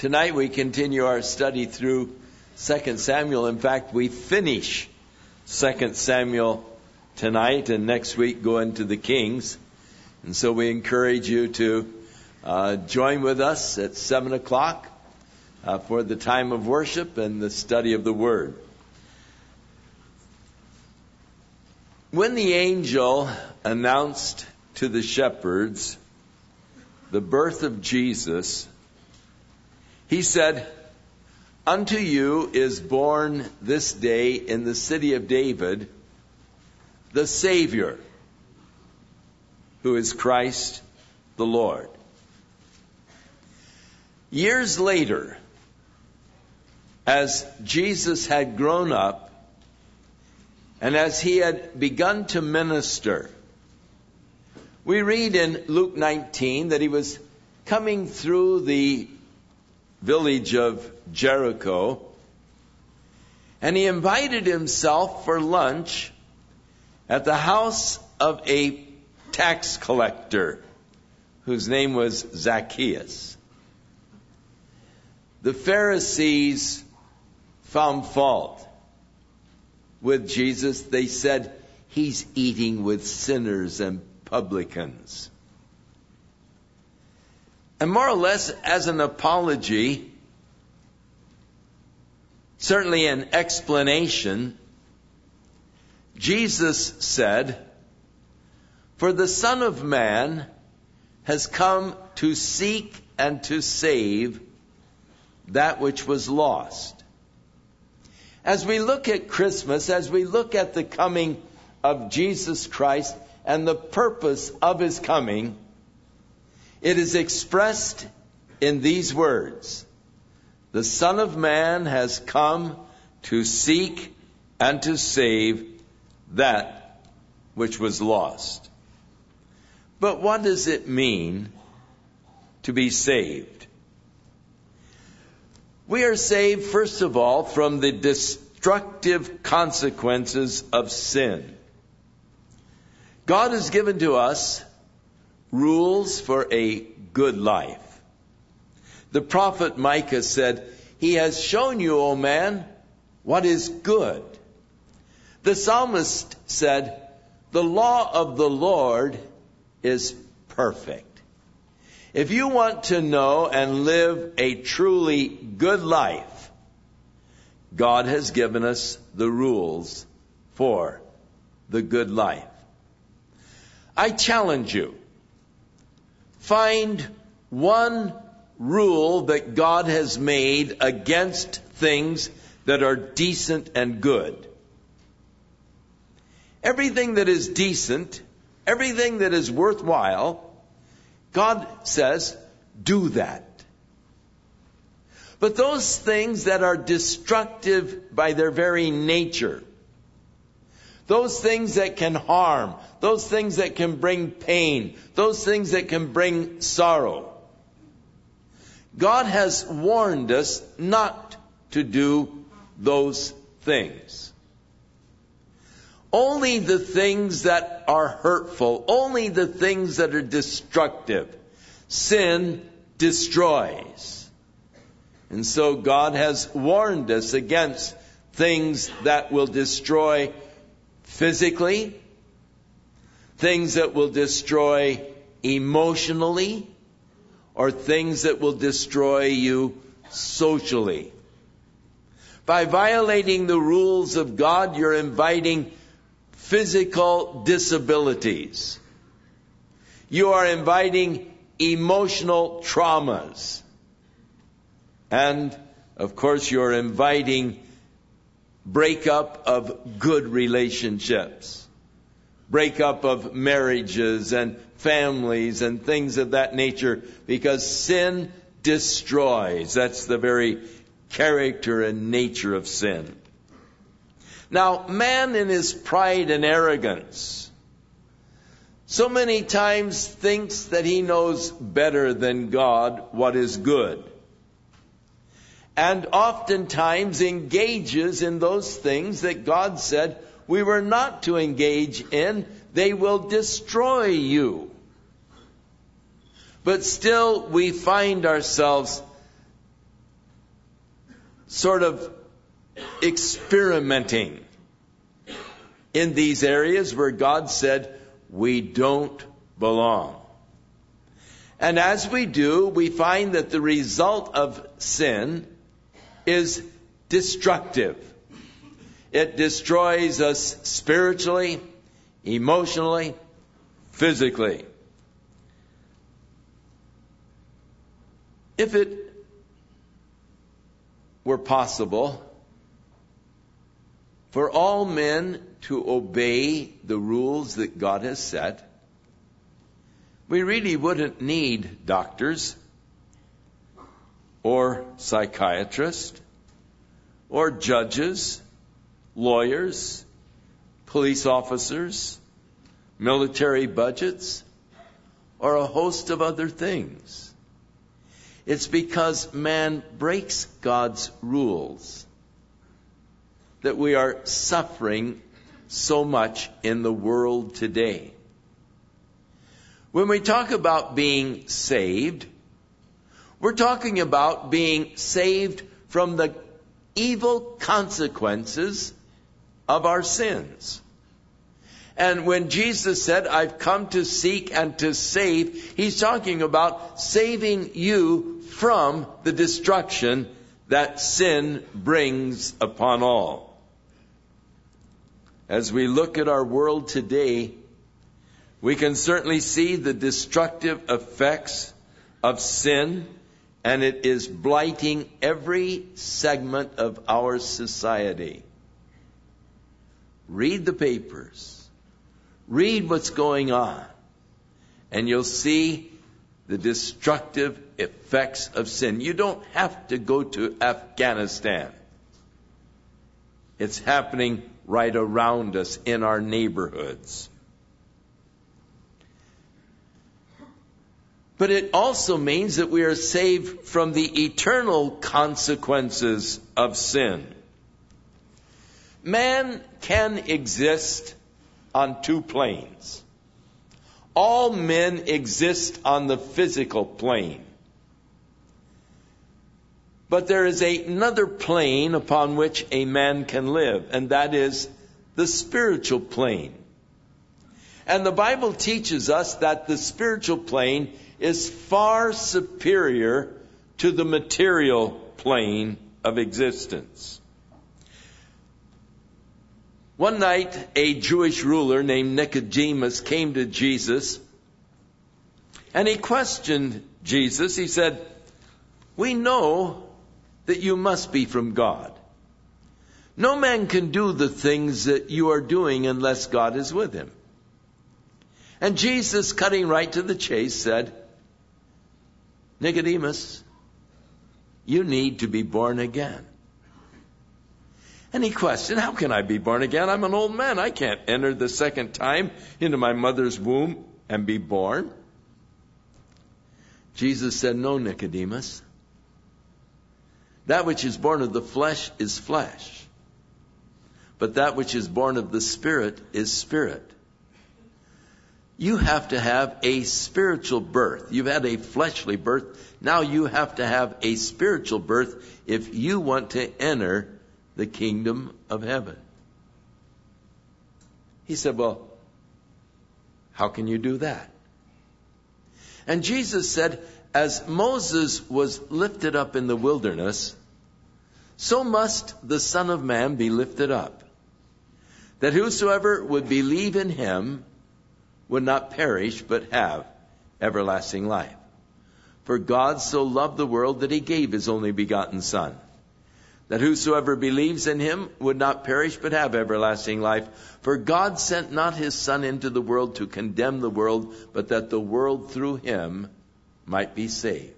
Tonight we continue our study through 2 Samuel. In fact, we finish 2 Samuel tonight, and next week go into the Kings. And so we encourage you to join with us at 7 o'clock for the time of worship and the study of the Word. When the angel announced to the shepherds the birth of Jesus, he said, "Unto you is born this day in the city of David the Savior, who is Christ the Lord." Years later, as Jesus had grown up and as he had begun to minister, we read in Luke 19 that he was coming through the village of Jericho, and he invited himself for lunch at the house of a tax collector whose name was Zacchaeus. The Pharisees found fault with Jesus. They said, "He's eating with sinners and publicans." And more or less as an apology, certainly an explanation, Jesus said, "For the Son of Man has come to seek and to save that which was lost." As we look at Christmas, as we look at the coming of Jesus Christ and the purpose of his coming, it is expressed in these words: "The Son of Man has come to seek and to save that which was lost." But what does it mean to be saved? We are saved, first of all, from the destructive consequences of sin. God has given to us rules for a good life. The prophet Micah said, "He has shown you, O man, what is good." The psalmist said, "The law of the Lord is perfect." If you want to know and live a truly good life, God has given us the rules for the good life. I challenge you. Find one rule that God has made against things that are decent and good. Everything that is decent, everything that is worthwhile, God says, do that. But those things that are destructive by their very nature, those things that can harm, those things that can bring pain, those things that can bring sorrow, God has warned us not to do those things. Only the things that are hurtful, only the things that are destructive, sin destroys. And so God has warned us against things that will destroy physically, things that will destroy emotionally, or things that will destroy you socially. By violating the rules of God, you're inviting physical disabilities. You are inviting emotional traumas. And, of course, you're inviting breakup of good relationships, breakup of marriages and families and things of that nature, because sin destroys. That's the very character and nature of sin. Now, man in his pride and arrogance so many times thinks that he knows better than God what is good, and oftentimes engages in those things that God said we were not to engage in. They will destroy you. But still we find ourselves sort of experimenting in these areas where God said we don't belong. And as we do, we find that the result of sin is destructive. It destroys us spiritually, emotionally, physically. If it were possible for all men to obey the rules that God has set, we really wouldn't need doctors or psychiatrists or judges, lawyers, police officers, military budgets, or a host of other things. It's because man breaks God's rules that we are suffering so much in the world today. When we talk about being saved, we're talking about being saved from the evil consequences of our sins. And when Jesus said, I've come to seek and to save, he's talking about saving you from the destruction that sin brings upon all. As we look at our world today, we can certainly see the destructive effects of sin, and it is blighting every segment of our society. Read the papers. Read what's going on. And you'll see the destructive effects of sin. You don't have to go to Afghanistan. It's happening right around us in our neighborhoods. But it also means that we are saved from the eternal consequences of sin. Man can exist on two planes. All men exist on the physical plane. But there is another plane upon which a man can live, and that is the spiritual plane. And the Bible teaches us that the spiritual plane is far superior to the material plane of existence. One night, a Jewish ruler named Nicodemus came to Jesus, and he questioned Jesus. He said, "We know that you must be from God. No man can do the things that you are doing unless God is with him." And Jesus, cutting right to the chase, said, "Nicodemus, you need to be born again." And he questioned, "How can I be born again? I'm an old man. I can't enter the second time into my mother's womb and be born." Jesus said, "No, Nicodemus. That which is born of the flesh is flesh, but that which is born of the Spirit is spirit. You have to have a spiritual birth. You've had a fleshly birth. Now you have to have a spiritual birth if you want to enter the kingdom of heaven." He said, "Well, how can you do that?" And Jesus said, "As Moses was lifted up in the wilderness, so must the Son of Man be lifted up, that whosoever would believe in him would not perish, but have everlasting life. For God so loved the world that he gave his only begotten Son, that whosoever believes in him would not perish, but have everlasting life. For God sent not his Son into the world to condemn the world, but that the world through him might be saved."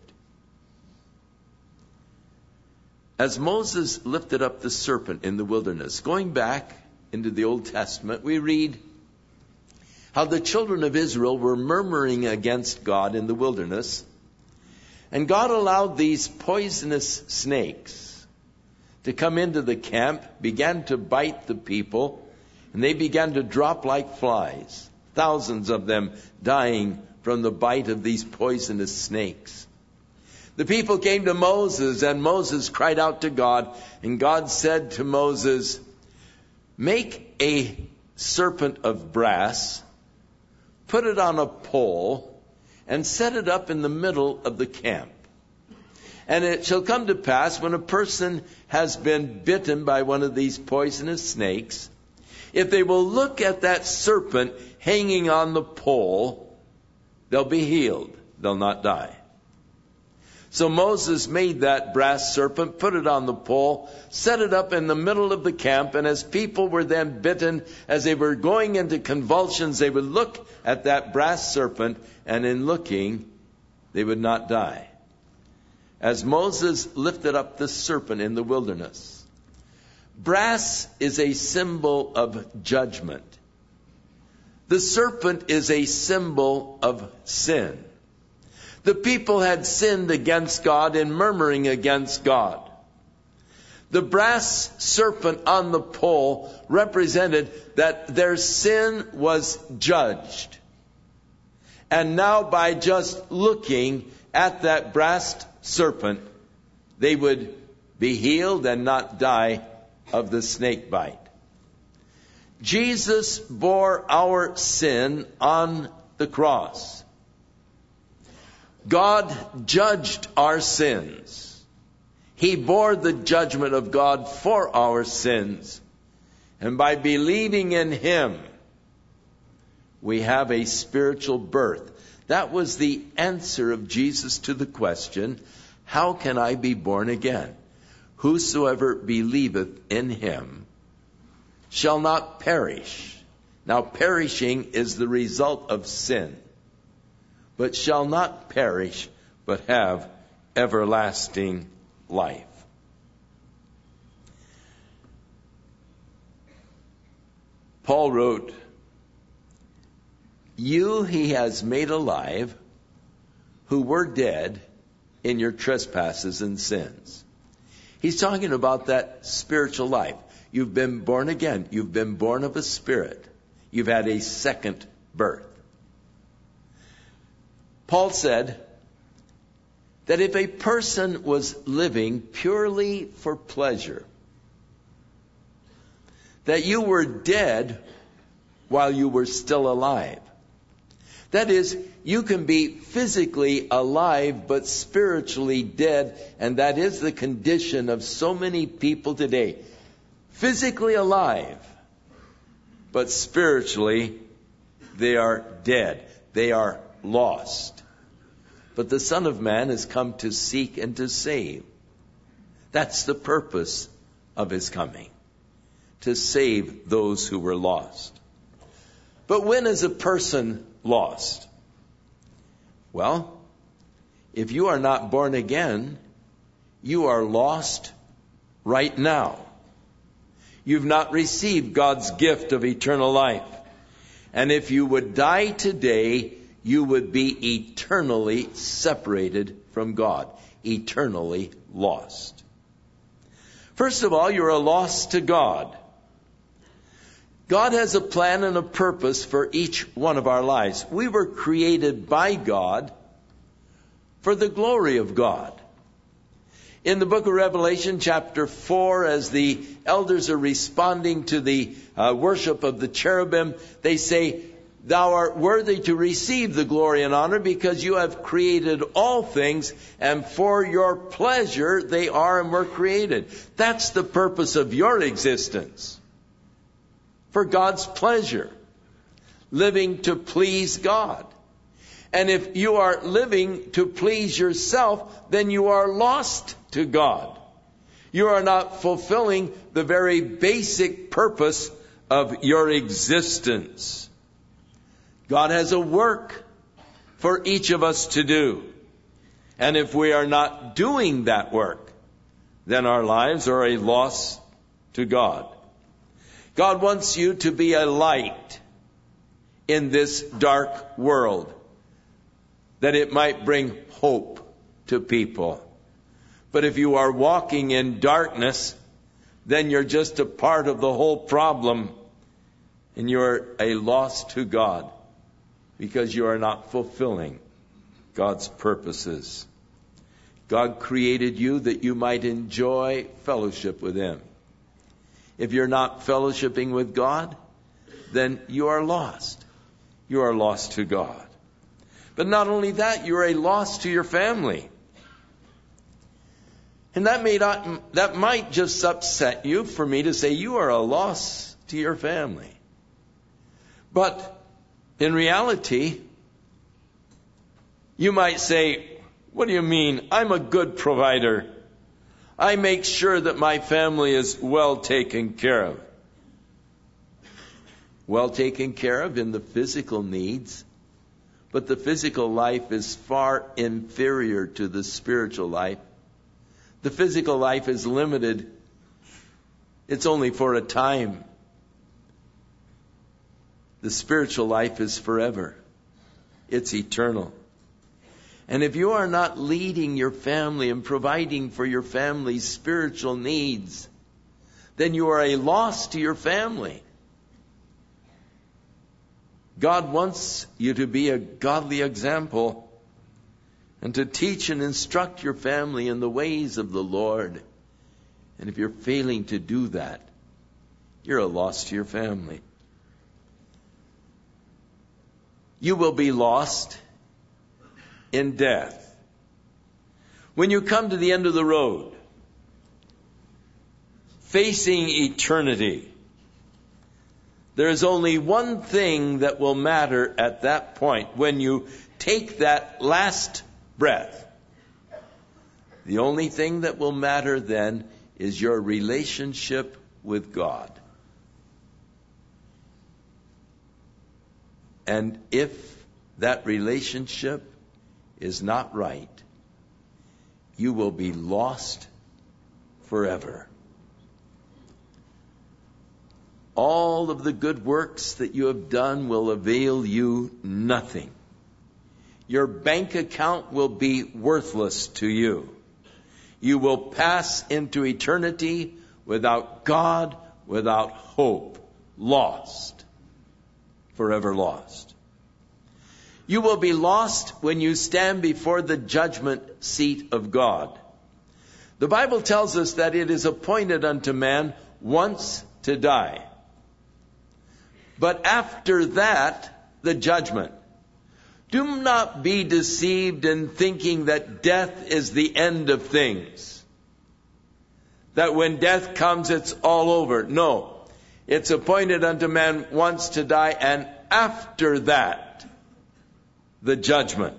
As Moses lifted up the serpent in the wilderness, going back into the Old Testament, we read how the children of Israel were murmuring against God in the wilderness, and God allowed these poisonous snakes to come into the camp, began to bite the people, and they began to drop like flies, thousands of them dying from the bite of these poisonous snakes. The people came to Moses, and Moses cried out to God, and God said to Moses, make a serpent of brass, put it on a pole, and set it up in the middle of the camp. And it shall come to pass, when a person has been bitten by one of these poisonous snakes, if they will look at that serpent hanging on the pole, they'll be healed. They'll not die. So Moses made that brass serpent, put it on the pole, set it up in the middle of the camp, and as people were then bitten, as they were going into convulsions, they would look at that brass serpent, and in looking, they would not die. As Moses lifted up the serpent in the wilderness. Brass is a symbol of judgment. The serpent is a symbol of sin. The people had sinned against God in murmuring against God. The brass serpent on the pole represented that their sin was judged. And now by just looking at that brass serpent, they would be healed and not die of the snake bite. Jesus bore our sin on the cross. God judged our sins. He bore the judgment of God for our sins. And by believing in Him, we have a spiritual birth. That was the answer of Jesus to the question, how can I be born again? Whosoever believeth in Him shall not perish. Now, perishing is the result of sin, but shall not perish, but have everlasting life. Paul wrote, you He has made alive who were dead in your trespasses and sins. He's talking about that spiritual life. You've been born again. You've been born of a spirit. You've had a second birth. Paul said that if a person was living purely for pleasure, that you were dead while you were still alive. That is, you can be physically alive but spiritually dead, and that is the condition of so many people today. Physically alive, but spiritually they are dead. They are lost. But the Son of Man has come to seek and to save. That's the purpose of His coming, to save those who were lost. But when is a person lost? Well, if you are not born again, you are lost right now. You've not received God's gift of eternal life. And if you would die today, you would be eternally separated from God, eternally lost. First of all, you're a loss to God. God has a plan and a purpose for each one of our lives. We were created by God for the glory of God. In the book of Revelation, chapter 4, as the elders are responding to the worship of the cherubim, they say, thou art worthy to receive the glory and honor because you have created all things, and for your pleasure they are and were created. That's the purpose of your existence. For God's pleasure. Living to please God. And if you are living to please yourself, then you are lost to God. You are not fulfilling the very basic purpose of your existence. God has a work for each of us to do. And if we are not doing that work, then our lives are a loss to God. God wants you to be a light in this dark world, that it might bring hope to people. But if you are walking in darkness, then you're just a part of the whole problem, and you're a loss to God because you are not fulfilling God's purposes. God created you that you might enjoy fellowship with Him. If you're not fellowshipping with God, then you are lost. You are lost to God. But not only that, you are a loss to your family. And that might just upset you for me to say you are a loss to your family. But in reality, you might say, what do you mean? I'm a good provider. I make sure that my family is well taken care of. Well taken care of in the physical needs, but the physical life is far inferior to the spiritual life. The physical life is limited. It's only for a time. The spiritual life is forever. It's eternal. And if you are not leading your family and providing for your family's spiritual needs, then you are a loss to your family. God wants you to be a godly example and to teach and instruct your family in the ways of the Lord. And if you're failing to do that, you're a loss to your family. You will be lost in death. When you come to the end of the road, facing eternity, there is only one thing that will matter at that point. When you take that last breath, the only thing that will matter then is your relationship with God. And if that relationship is not right, you will be lost forever. All of the good works that you have done will avail you nothing. Your bank account will be worthless to you. You will pass into eternity without God, without hope, lost, forever lost. You will be lost when you stand before the judgment seat of God. The Bible tells us that it is appointed unto man once to die. But after that, the judgment. Do not be deceived in thinking that death is the end of things. That when death comes, it's all over. No. It's appointed unto man once to die, and after that, the judgment.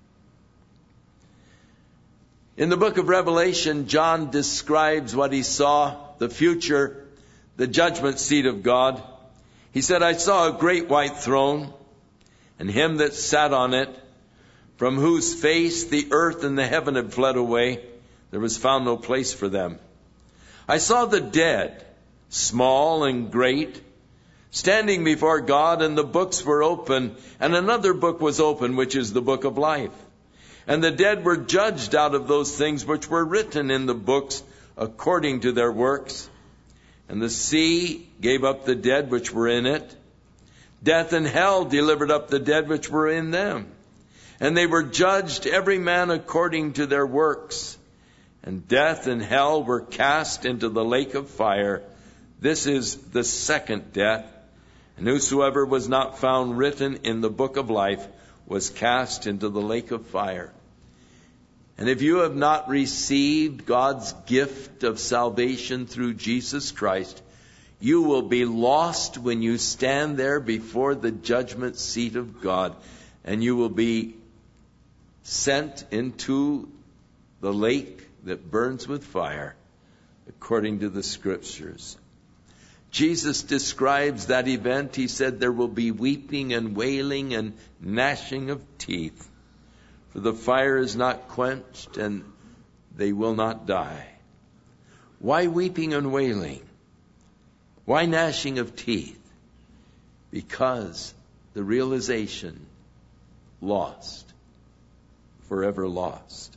In the book of Revelation, John describes what he saw, the future, the judgment seat of God. He said, I saw a great white throne, and him that sat on it, from whose face the earth and the heaven had fled away. There was found no place for them. I saw the dead, small and great, standing before God, and the books were open, and another book was open, which is the book of life. And the dead were judged out of those things which were written in the books according to their works. And the sea gave up the dead which were in it. Death and hell delivered up the dead which were in them. And they were judged every man according to their works. And death and hell were cast into the lake of fire. This is the second death. And whosoever was not found written in the book of life was cast into the lake of fire. And if you have not received God's gift of salvation through Jesus Christ, you will be lost when you stand there before the judgment seat of God, and you will be sent into the lake that burns with fire, according to the Scriptures. Jesus describes that event. He said there will be weeping and wailing and gnashing of teeth, for the fire is not quenched and they will not die. Why weeping and wailing? Why gnashing of teeth? Because the realization, lost, forever lost.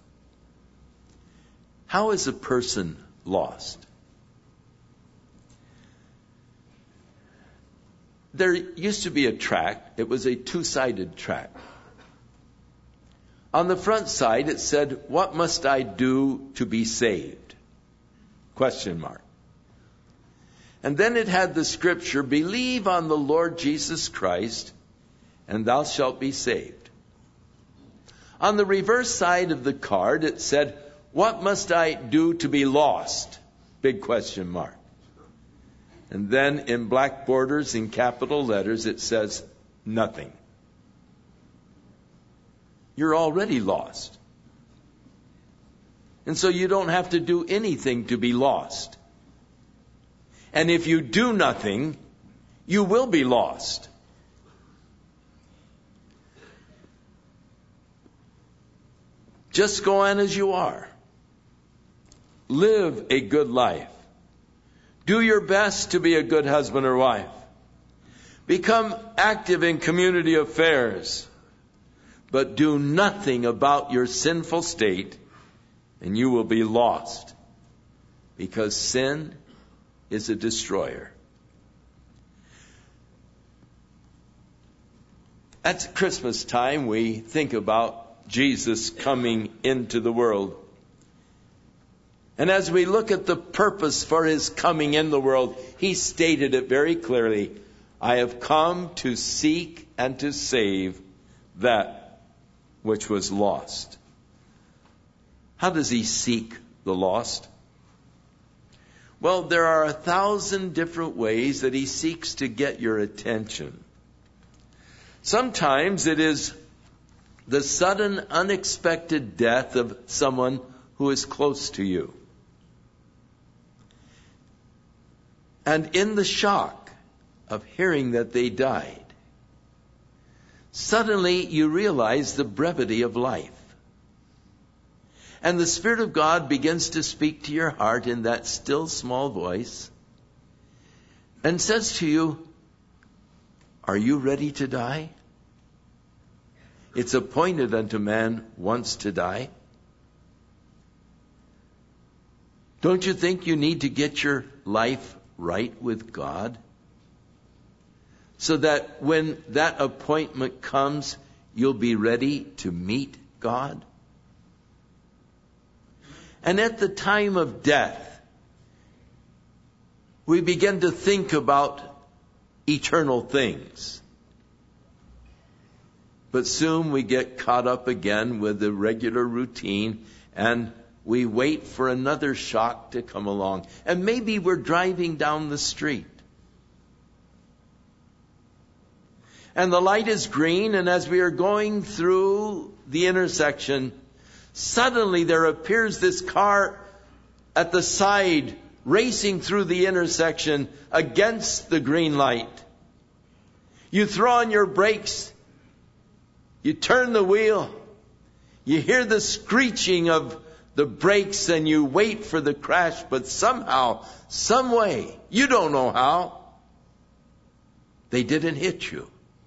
How is a person lost? There used to be a track. It was a two-sided track. On the front side, it said, "What must I do to be saved?" Question mark. And then it had the scripture, "Believe on the Lord Jesus Christ, and thou shalt be saved." On the reverse side of the card, it said, "What must I do to be lost?" Big question mark. And then in black borders, in capital letters, it says, "Nothing." You're already lost. And so you don't have to do anything to be lost. And if you do nothing, you will be lost. Just go on as you are. Live a good life. Do your best to be a good husband or wife. Become active in community affairs. But do nothing about your sinful state, and you will be lost. Because sin is a destroyer. At Christmas time, we think about Jesus coming into the world. And as we look at the purpose for his coming in the world, he stated it very clearly. "I have come to seek and to save that which was lost." How does he seek the lost? Well, there are 1,000 different ways that he seeks to get your attention. Sometimes it is the sudden, unexpected death of someone who is close to you. And in the shock of hearing that they died, suddenly you realize the brevity of life. And the Spirit of God begins to speak to your heart in that still small voice and says to you, "Are you ready to die? It's appointed unto man once to die. Don't you think you need to get your life right with God? So that when that appointment comes, you'll be ready to meet God?" And at the time of death, we begin to think about eternal things. But soon we get caught up again with the regular routine, and we wait for another shock to come along. And maybe we're driving down the street, and the light is green, and as we are going through the intersection, suddenly there appears this car at the side, racing through the intersection against the green light. You throw on your brakes, you turn the wheel, you hear the screeching of the brakes, and you wait for the crash, but somehow, some way, you don't know how, they didn't hit you.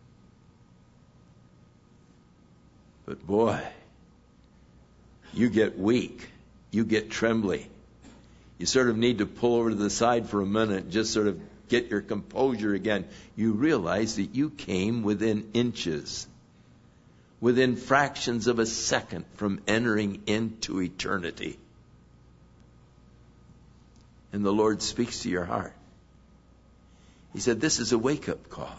But boy, you get weak. You get trembly. You sort of need to pull over to the side for a minute and just sort of get your composure again. You realize that you came within inches, within fractions of a second from entering into eternity. And the Lord speaks to your heart. He said, "This is a wake-up call.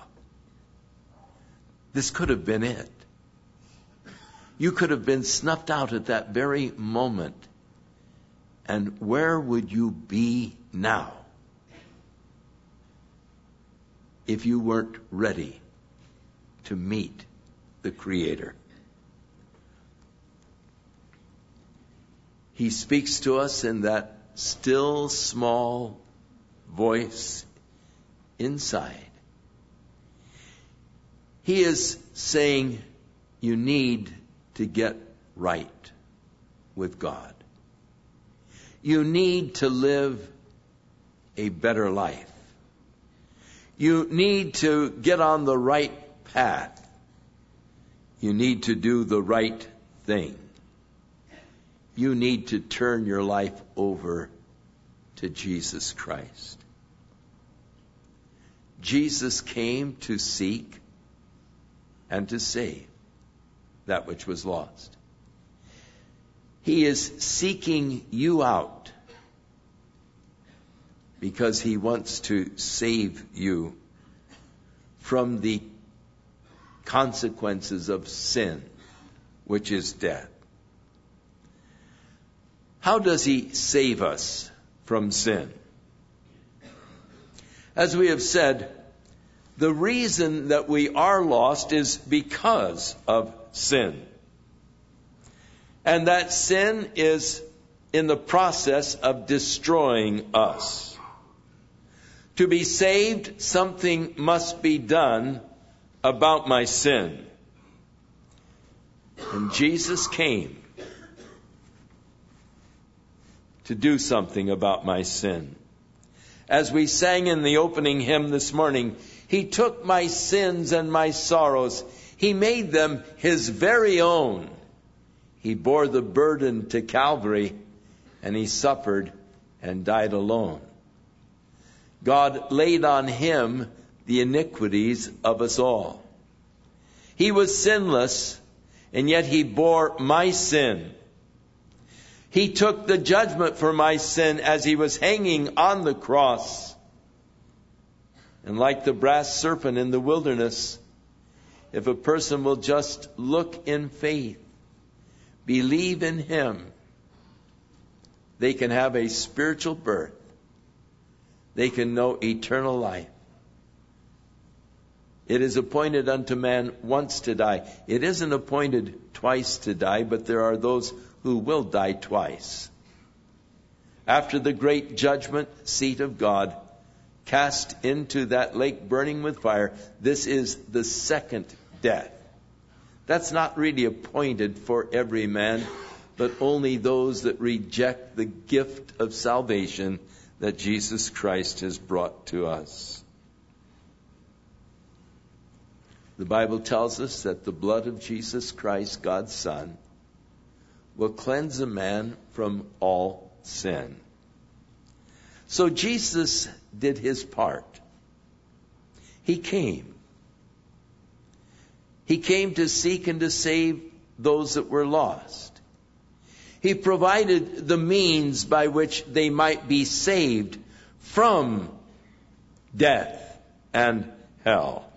This could have been it. You could have been snuffed out at that very moment. And where would you be now if you weren't ready to meet the Creator?" He speaks to us in that still small voice inside. He is saying, you need to get right with God. You need to live a better life. You need to get on the right path. You need to do the right thing. You need to turn your life over to Jesus Christ. Jesus came to seek and to save that which was lost. He is seeking you out because He wants to save you from the consequences of sin, which is death. How does He save us from sin? As we have said, the reason that we are lost is because of sin. And that sin is in the process of destroying us. To be saved, something must be done about my sin. And Jesus came to do something about my sin. As we sang in the opening hymn this morning, He took my sins and my sorrows. He made them His very own. He bore the burden to Calvary, and He suffered and died alone. God laid on Him the iniquities of us all. He was sinless, and yet He bore my sin. He took the judgment for my sin as He was hanging on the cross. And like the brass serpent in the wilderness, if a person will just look in faith, believe in Him, they can have a spiritual birth. They can know eternal life. It is appointed unto man once to die. It isn't appointed twice to die, but there are those who will die twice. After the great judgment seat of God, cast into that lake burning with fire, this is the second death. That's not really appointed for every man, but only those that reject the gift of salvation that Jesus Christ has brought to us. The Bible tells us that the blood of Jesus Christ, God's Son, will cleanse a man from all sin. So Jesus did His part. He came. He came to seek and to save those that were lost. He provided the means by which they might be saved from death and hell.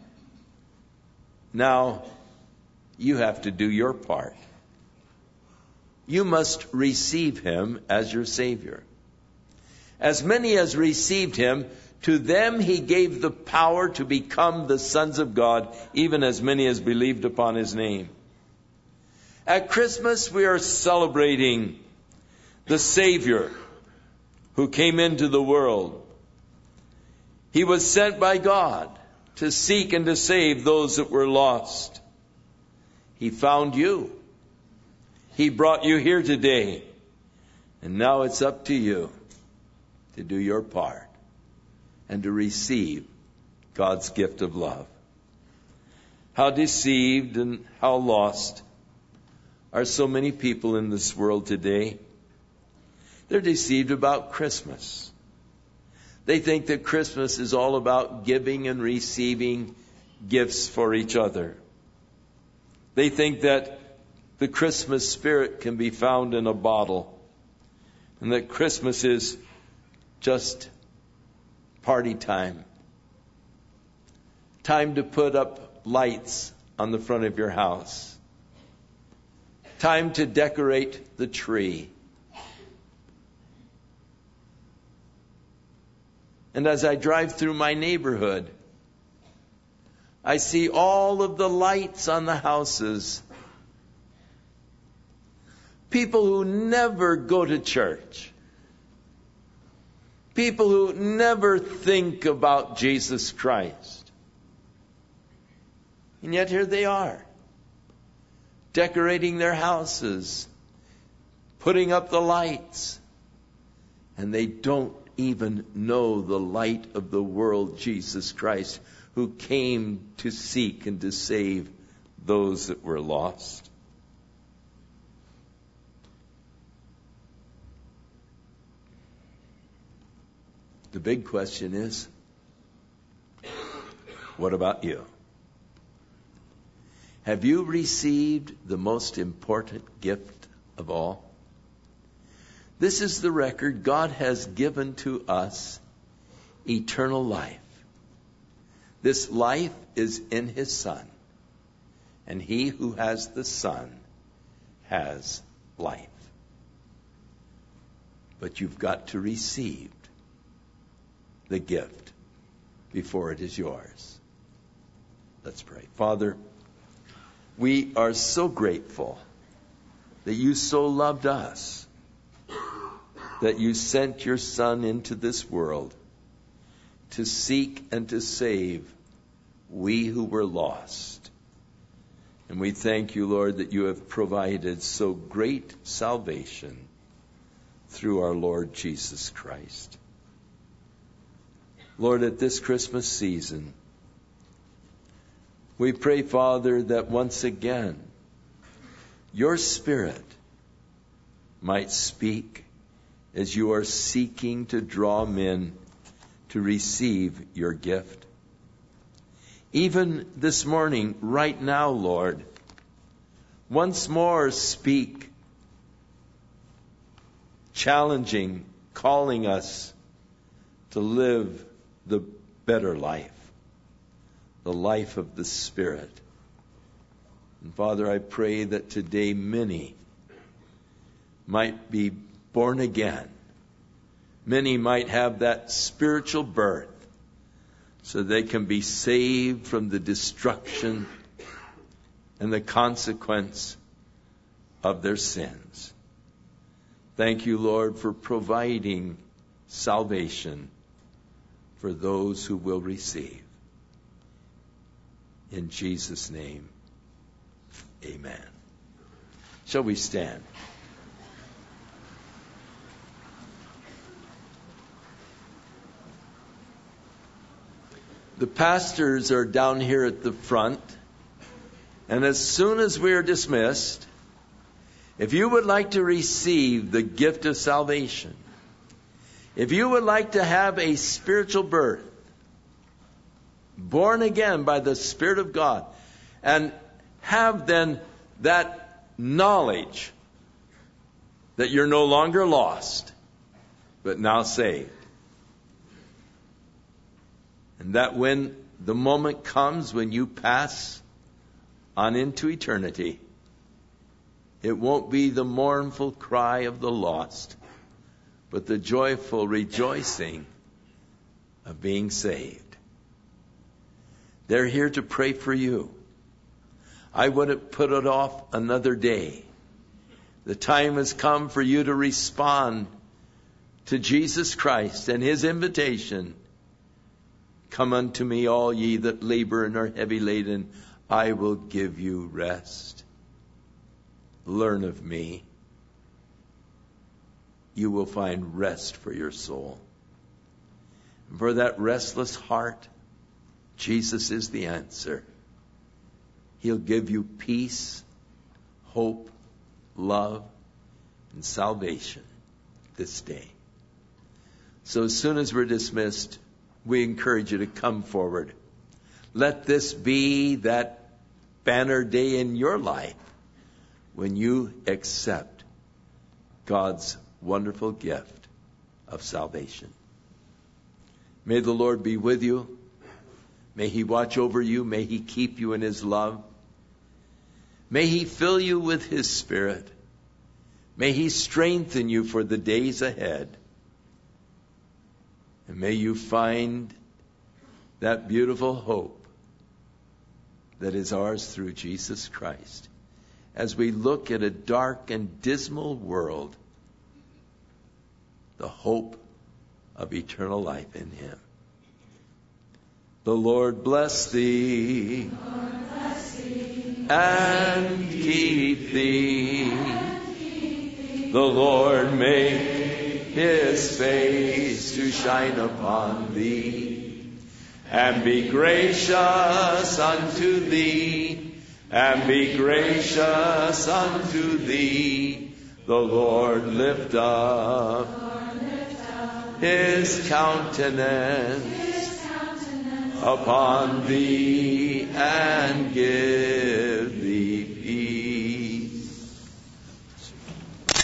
Now, you have to do your part. You must receive Him as your Savior. As many as received Him, to them He gave the power to become the sons of God, even as many as believed upon His name. At Christmas, we are celebrating the Savior who came into the world. He was sent by God to seek and to save those that were lost. He found you. He brought you here today. And now it's up to you to do your part and to receive God's gift of love. How deceived and how lost are so many people in this world today. They're deceived about Christmas. They think that Christmas is all about giving and receiving gifts for each other. They think that the Christmas spirit can be found in a bottle, and that Christmas is just party time. Time to put up lights on the front of your house. Time to decorate the tree. And as I drive through my neighborhood, I see all of the lights on the houses. People who never go to church. People who never think about Jesus Christ. And yet here they are, decorating their houses, putting up the lights, and they don't even know the light of the world, Jesus Christ, who came to seek and to save those that were lost. The big question is, what about you? Have you received the most important gift of all? This is the record. God has given to us eternal life. This life is in His Son. And he who has the Son has life. But you've got to receive the gift before it is yours. Let's pray. Father, we are so grateful that you so loved us, that you sent your Son into this world to seek and to save we who were lost. And we thank you, Lord, that you have provided so great salvation through our Lord Jesus Christ. Lord, at this Christmas season, we pray, Father, that once again your Spirit might speak as you are seeking to draw men to receive your gift. Even this morning, right now, Lord, once more speak, challenging, calling us to live the better life, the life of the Spirit. And Father, I pray that today many might be born again. Many might have that spiritual birth so they can be saved from the destruction and the consequence of their sins. Thank you, Lord, for providing salvation for those who will receive. In Jesus' name, amen. Shall we stand? The pastors are down here at the front, and as soon as we are dismissed, if you would like to receive the gift of salvation, if you would like to have a spiritual birth, born again by the Spirit of God, and have then that knowledge that you're no longer lost, but now saved. And that when the moment comes when you pass on into eternity, it won't be the mournful cry of the lost, but the joyful rejoicing of being saved. They're here to pray for you. I wouldn't put it off another day. The time has come for you to respond to Jesus Christ and His invitation. Come unto me, all ye that labor and are heavy laden, I will give you rest. Learn of me. You will find rest for your soul. And for that restless heart, Jesus is the answer. He'll give you peace, hope, love, and salvation this day. So as soon as we're dismissed, we encourage you to come forward. Let this be that banner day in your life when you accept God's wonderful gift of salvation. May the Lord be with you. May He watch over you. May He keep you in His love. May He fill you with His Spirit. May He strengthen you for the days ahead. And may you find that beautiful hope that is ours through Jesus Christ. As we look at a dark and dismal world, the hope of eternal life in Him. The Lord bless thee, and keep thee. The Lord make His face to shine upon thee, and be gracious unto thee, and be gracious unto thee. The Lord lift up His countenance upon thee, and give